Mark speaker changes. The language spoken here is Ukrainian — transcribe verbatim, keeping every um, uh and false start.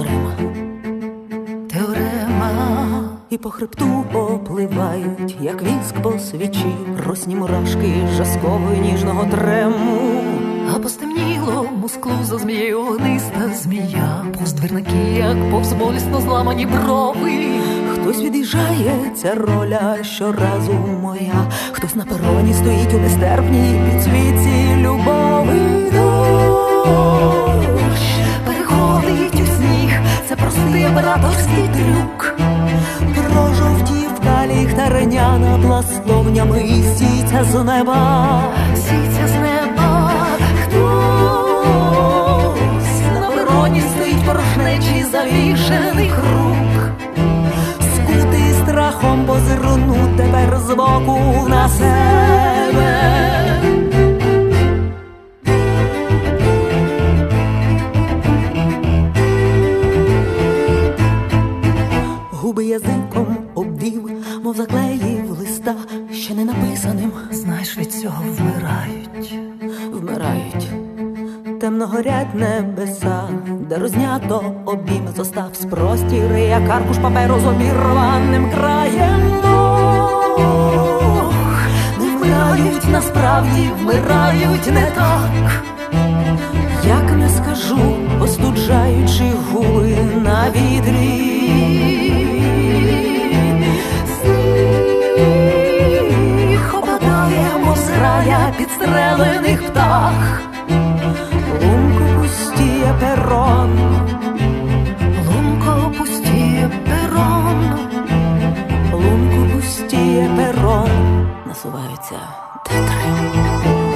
Speaker 1: теорема, теорема. І по хребту попливають, як віск по свічі, росні мурашки жасково й ніжного трему. А по стемнілому склу за змією огниста змія, повз двірники, як повз болісно зламані брови. Хтось від'їжджає, ця роля щоразу моя, хтось на пероні стоїть у нестерпній підсвітці любові. Дощ переходить у сніг, це простий операторський трюк. Прожовтівка ліхтарняна пластовнями сіться з неба, сіться з неба. Хтось на пероні стоїть порожнечий завішений круг, скутий страхом позирнув тепер збоку на себе. Губи язиком обвів, мов заклеїв листа ще не написаним. Знаєш, від цього вмирають, вмирають. Темно горять небеса, де рознято обійми зостав з простір, як аркуш паперу з обірваним краєм. Ох, не вмирають, насправді вмирають не так, як не скажу, остуджаючи губи на вітрі. Сніг опадає, мов зграя підстрелених птах. Лунко пустіє перон, лунко пустіє перон, лунко пустіє перон. Насуваються тетри.